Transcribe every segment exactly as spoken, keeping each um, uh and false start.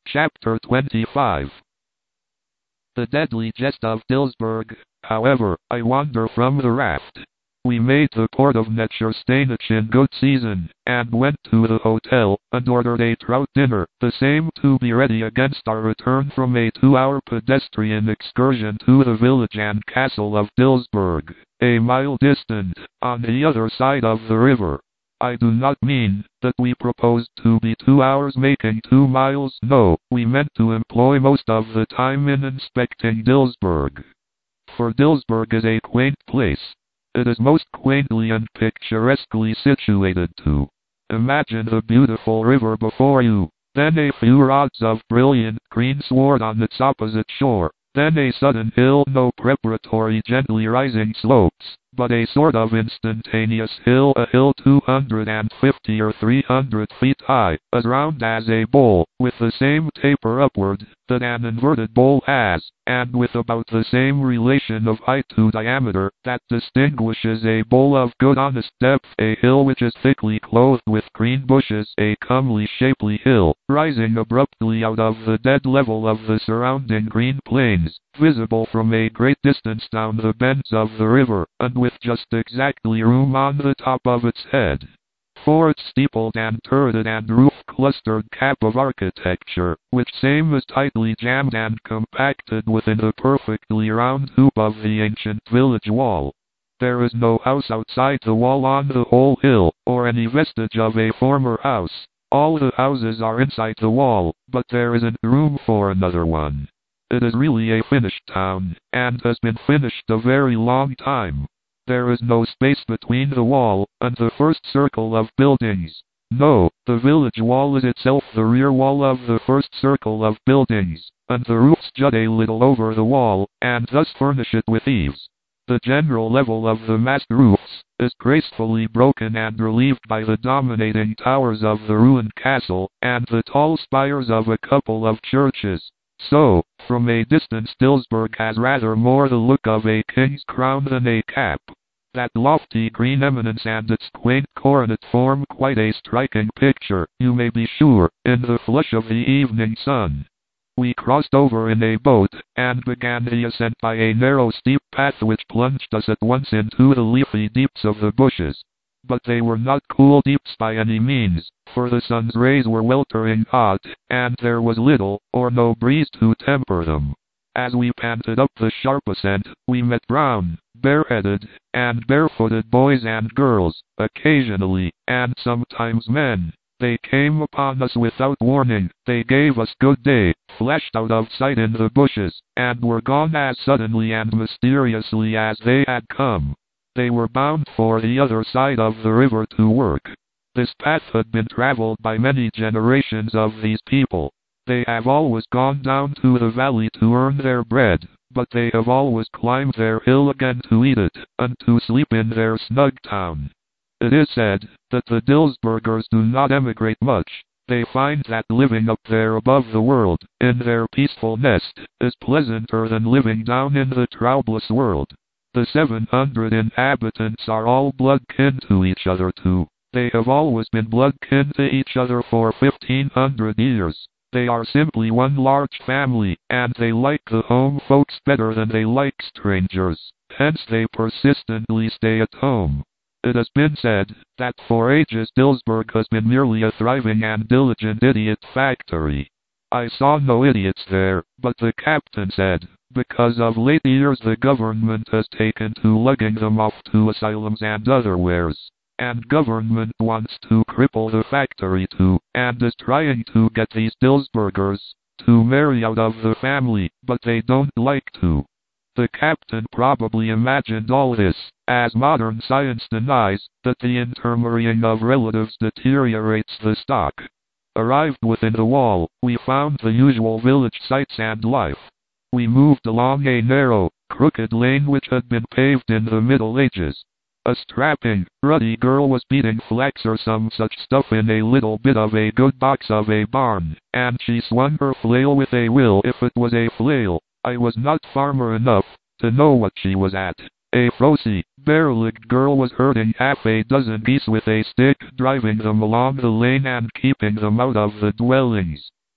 Chapter twenty-five. The deadly jest of Dillsburg. However, I wander from the raft. We made the port of Netcherstanich in good season, and went to the hotel, and ordered a trout dinner, the same to be ready against our return from a two-hour pedestrian excursion to the village and castle of Dillsburg, a mile distant, on the other side of the river. I do not mean that we proposed to be two hours making two miles. No, we meant to employ most of the time in inspecting Dillsburg. For Dillsburg is a quaint place. It is most quaintly and picturesquely situated too. Imagine the beautiful river before you, then a few rods of brilliant green sward on its opposite shore, then a sudden hill, no preparatory gently rising slopes, but a sort of instantaneous hill, a hill two hundred fifty or three hundred feet high, as round as a bowl, with the same taper upward that an inverted bowl has, and with about the same relation of height to diameter that distinguishes a bowl of good honest depth, a hill which is thickly clothed with green bushes, a comely shapely hill, rising abruptly out of the dead level of the surrounding green plains, visible from a great distance down the bends of the river, and with just exactly room on the top of its head for its steepled and turreted and roof-clustered cap of architecture, which same is tightly jammed and compacted within the perfectly round hoop of the ancient village wall. There is no house outside the wall on the whole hill, or any vestige of a former house. All the houses are inside the wall, but there isn't room for another one. It is really a finished town, and has been finished a very long time. There is no space between the wall and the first circle of buildings. No, the village wall is itself the rear wall of the first circle of buildings, and the roofs jut a little over the wall, and thus furnish it with eaves. The general level of the massed roofs is gracefully broken and relieved by the dominating towers of the ruined castle, and the tall spires of a couple of churches. So, from a distance Dillsburg has rather more the look of a king's crown than a cap. That lofty green eminence and its quaint coronet form quite a striking picture, you may be sure, in the flush of the evening sun. We crossed over in a boat, and began the ascent by a narrow steep path which plunged us at once into the leafy deeps of the bushes. But they were not cool deeps by any means, for the sun's rays were weltering hot, and there was little or no breeze to temper them. As we panted up the sharp ascent, we met brown, bareheaded, and barefooted boys and girls, occasionally, and sometimes men. They came upon us without warning, they gave us good day, flashed out of sight in the bushes, and were gone as suddenly and mysteriously as they had come. They were bound for the other side of the river to work. This path had been traveled by many generations of these people. They have always gone down to the valley to earn their bread, but they have always climbed their hill again to eat it, and to sleep in their snug town. It is said that the Dillsburgers do not emigrate much. They find that living up there above the world, in their peaceful nest, is pleasanter than living down in the troublous world. The seven hundred inhabitants are all blood kin to each other too. They have always been blood kin to each other for fifteen hundred years. They are simply one large family, and they like the home folks better than they like strangers. Hence they persistently stay at home. It has been said that for ages Dillsburg has been merely a thriving and diligent idiot factory. I saw no idiots there, but the captain said, because of late years the government has taken to lugging them off to asylums and otherwheres. And government wants to cripple the factory too, and is trying to get these Dillsburgers to marry out of the family, but they don't like to. The captain probably imagined all this, as modern science denies that the intermarrying of relatives deteriorates the stock. Arrived within the wall, we found the usual village sights and life. We moved along a narrow, crooked lane which had been paved in the Middle Ages. A strapping, ruddy girl was beating flax or some such stuff in a little bit of a good box of a barn, and she swung her flail with a will if it was a flail. I was not farmer enough to know what she was at. A frosy, bare-legged girl was herding half a dozen geese with a stick, driving them along the lane and keeping them out of the dwellings.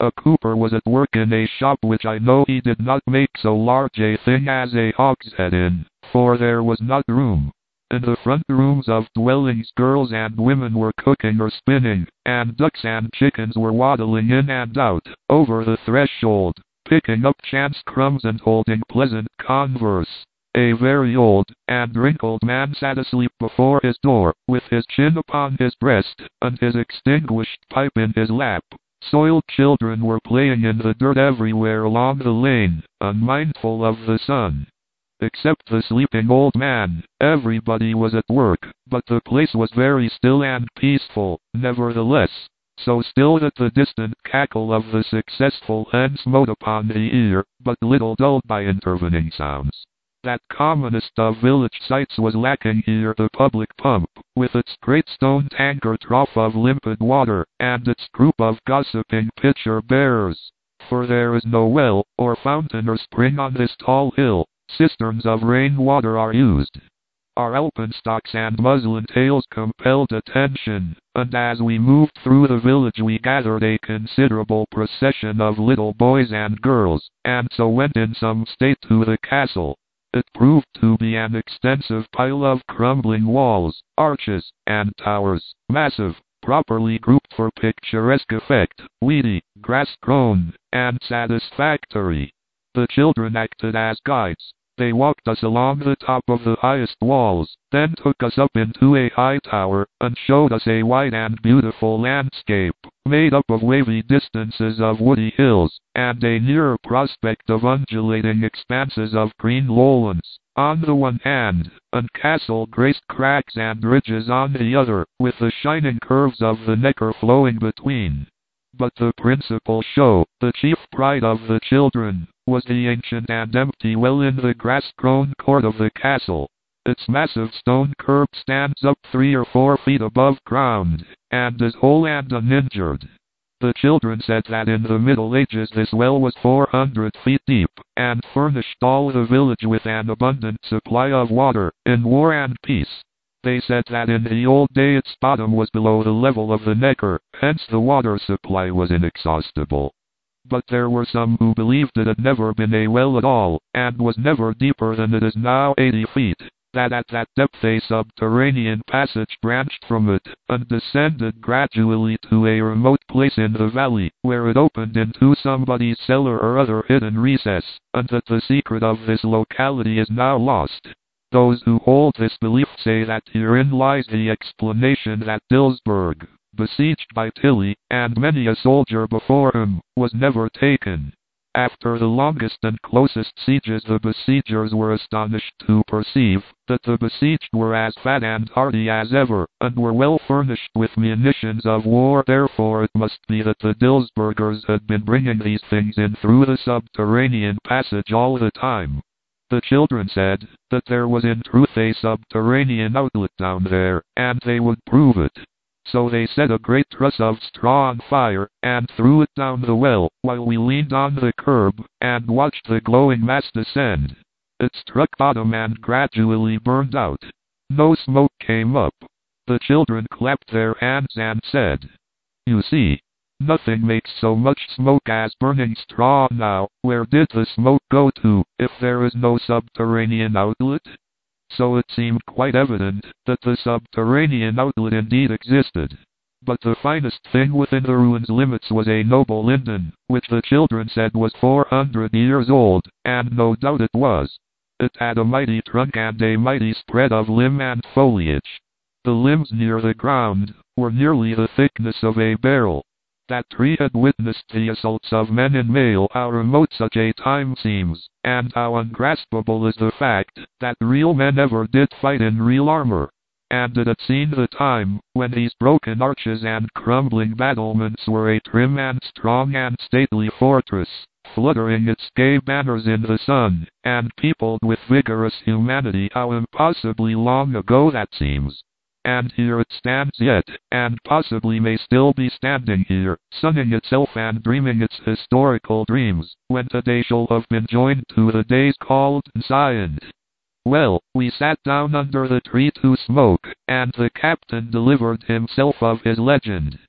A cooper was at work in a shop which I know he did not make so large a thing as a hogshead in, for there was not room. In the front rooms of dwellings girls and women were cooking or spinning, and ducks and chickens were waddling in and out, over the threshold, picking up chance crumbs and holding pleasant converse. A very old and wrinkled man sat asleep before his door, with his chin upon his breast, and his extinguished pipe in his lap. Soiled children were playing in the dirt everywhere along the lane, unmindful of the sun. Except the sleeping old man, everybody was at work, but the place was very still and peaceful, nevertheless, so still that the distant cackle of the successful hen smote upon the ear, but little dulled by intervening sounds. That commonest of village sights was lacking here, the public pump, with its great stone tanker trough of limpid water, and its group of gossiping pitcher-bearers. For there is no well, or fountain or spring on this tall hill. Cisterns of rain-water are used. Our alpenstocks and muslin tails compelled attention, and as we moved through the village we gathered a considerable procession of little boys and girls, and so went in some state to the castle. It proved to be an extensive pile of crumbling walls, arches, and towers, massive, properly grouped for picturesque effect, weedy, grass-grown, and satisfactory. The children acted as guides. They walked us along the top of the highest walls, then took us up into a high tower, and showed us a wide and beautiful landscape, made up of wavy distances of woody hills, and a nearer prospect of undulating expanses of green lowlands, on the one hand, and castle-graced crags and ridges on the other, with the shining curves of the Neckar flowing between. But the principal show, the chief pride of the children, was the ancient and empty well in the grass-grown court of the castle. Its massive stone curb stands up three or four feet above ground, and is whole and uninjured. The children said that in the Middle Ages this well was four hundred feet deep, and furnished all the village with an abundant supply of water, in war and peace. They said that in the old day its bottom was below the level of the Neckar, hence the water supply was inexhaustible. But there were some who believed it had never been a well at all, and was never deeper than it is now, eighty feet, that at that depth a subterranean passage branched from it, and descended gradually to a remote place in the valley, where it opened into somebody's cellar or other hidden recess, and that the secret of this locality is now lost. Those who hold this belief say that herein lies the explanation that Dilsberg, besieged by Tilly, and many a soldier before him, was never taken. After the longest and closest sieges the besiegers were astonished to perceive that the besieged were as fat and hearty as ever, and were well furnished with munitions of war. Therefore it must be that the Dilsbergers had been bringing these things in through the subterranean passage all the time. The children said that there was in truth a subterranean outlet down there, and they would prove it. So they set a great truss of straw on fire, and threw it down the well, while we leaned on the curb, and watched the glowing mass descend. It struck bottom and gradually burned out. No smoke came up. The children clapped their hands and said, "You see, nothing makes so much smoke as burning straw now. Where did the smoke go to, if there is no subterranean outlet?" So it seemed quite evident that the subterranean outlet indeed existed. But the finest thing within the ruins' limits was a noble linden, which the children said was four hundred years old, and no doubt it was. It had a mighty trunk and a mighty spread of limb and foliage. The limbs near the ground were nearly the thickness of a barrel. That tree had witnessed the assaults of men in mail. How remote such a time seems, and how ungraspable is the fact that real men ever did fight in real armor. And it had seen the time when these broken arches and crumbling battlements were a trim and strong and stately fortress, fluttering its gay banners in the sun, and peopled with vigorous humanity. How impossibly long ago that seems. And here it stands yet, and possibly may still be standing here, sunning itself and dreaming its historical dreams, when today shall have been joined to the days called Zion. Well, we sat down under the tree to smoke, and the captain delivered himself of his legend.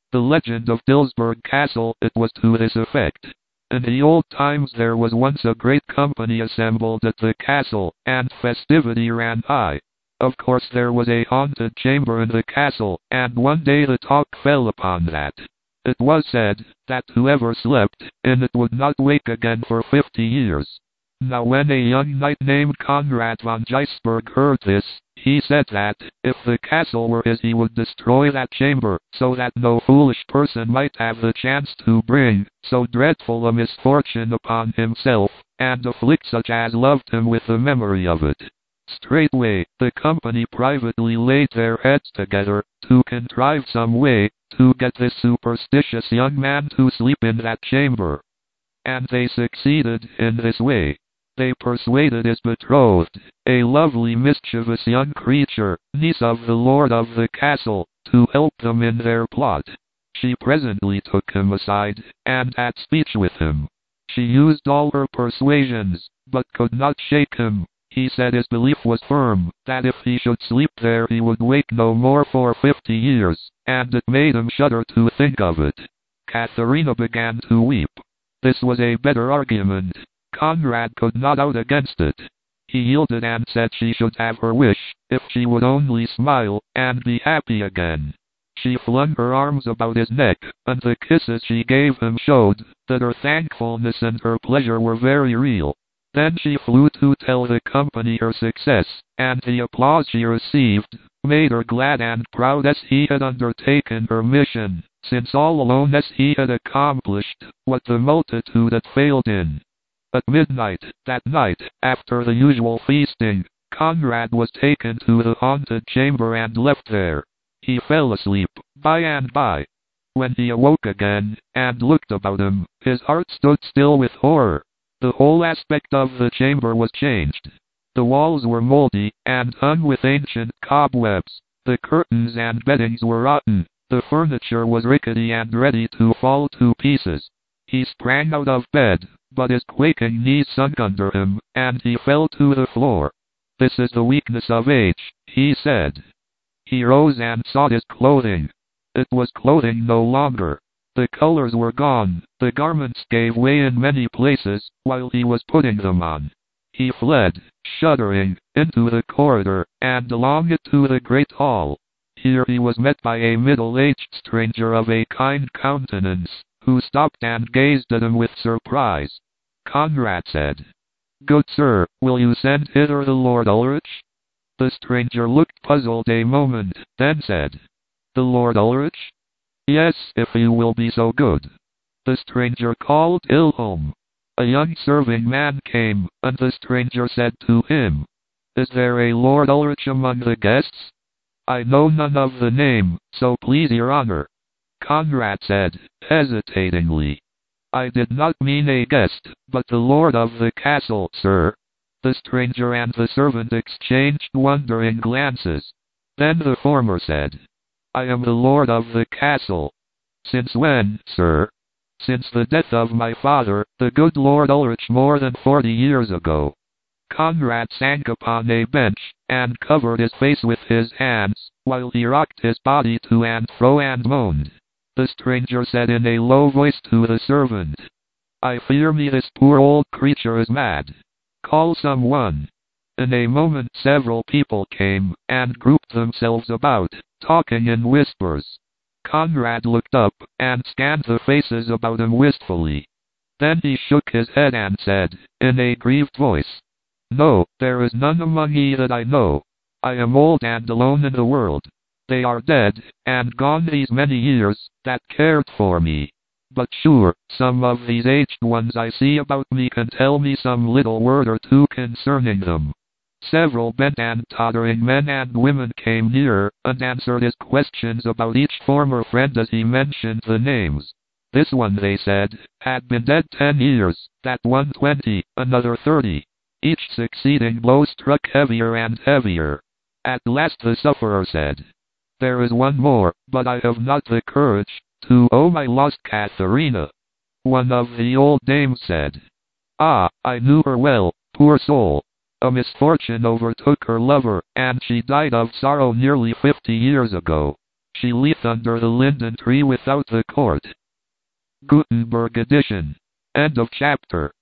The legend of Dillsburg Castle, it was to this effect. In the old times there was once a great company assembled at the castle, and festivity ran high. Of course there was a haunted chamber in the castle, and one day the talk fell upon that. It was said that whoever slept in it would not wake again for fifty years. Now when a young knight named Conrad von Gijsberg heard this, he said that, if the castle were his, he would destroy that chamber, so that no foolish person might have the chance to bring so dreadful a misfortune upon himself, and afflict such as loved him with the memory of it. Straightway, the company privately laid their heads together, to contrive some way, to get this superstitious young man to sleep in that chamber. And they succeeded in this way. They persuaded his betrothed, a lovely mischievous young creature, niece of the lord of the castle, to help them in their plot. She presently took him aside, and had speech with him. She used all her persuasions, but could not shake him. He said his belief was firm, that if he should sleep there he would wake no more for fifty years, and it made him shudder to think of it. Katharina began to weep. This was a better argument. Conrad could not out against it. He yielded and said she should have her wish, if she would only smile, and be happy again. She flung her arms about his neck, and the kisses she gave him showed that her thankfulness and her pleasure were very real. Then she flew to tell the company her success, and the applause she received made her glad and proud as he had undertaken her mission, since all alone as he had accomplished what the multitude had failed in. At midnight, that night, after the usual feasting, Conrad was taken to the haunted chamber and left there. He fell asleep, by and by. When he awoke again, and looked about him, his heart stood still with horror. The whole aspect of the chamber was changed. The walls were moldy, and hung with ancient cobwebs. The curtains and beddings were rotten. The furniture was rickety and ready to fall to pieces. He sprang out of bed, but his quaking knees sunk under him, and he fell to the floor. "This is the weakness of age," he said. He rose and sought his clothing. It was clothing no longer. The colors were gone, the garments gave way in many places, while he was putting them on. He fled, shuddering, into the corridor, and along it to the great hall. Here he was met by a middle-aged stranger of a kind countenance, who stopped and gazed at him with surprise. Conrad said, "Good sir, will you send hither the Lord Ulrich?" The stranger looked puzzled a moment, then said, "The Lord Ulrich? Yes, if you will be so good." The stranger called Ilholm. A young serving man came, and the stranger said to him, "Is there a Lord Ulrich among the guests?" "I know none of the name, so please your honor." Conrad said, hesitatingly, "I did not mean a guest, but the lord of the castle, sir." The stranger and the servant exchanged wondering glances. Then the former said, "I am the lord of the castle." "Since when, sir?" "Since the death of my father, the good Lord Ulrich, more than forty years ago." Conrad sank upon a bench, and covered his face with his hands, while he rocked his body to and fro and moaned. The stranger said in a low voice to the servant, "I fear me this poor old creature is mad. Call someone." In a moment several people came, and grouped themselves about, talking in whispers. Conrad looked up, and scanned the faces about him wistfully. Then he shook his head and said, in a grieved voice, "No, there is none among ye that I know. I am old and alone in the world. They are dead, and gone these many years, that cared for me. But sure, some of these aged ones I see about me can tell me some little word or two concerning them." Several bent and tottering men and women came nearer, and answered his questions about each former friend as he mentioned the names. This one, they said, had been dead ten years, that one twenty, another thirty. Each succeeding blow struck heavier and heavier. At last the sufferer said, "There is one more, but I have not the courage to owe my lost Katharina." One of the old dames said, "Ah, I knew her well, poor soul. A misfortune overtook her lover, and she died of sorrow nearly fifty years ago. She leath under the linden tree without the court. Gutenberg edition. End of chapter.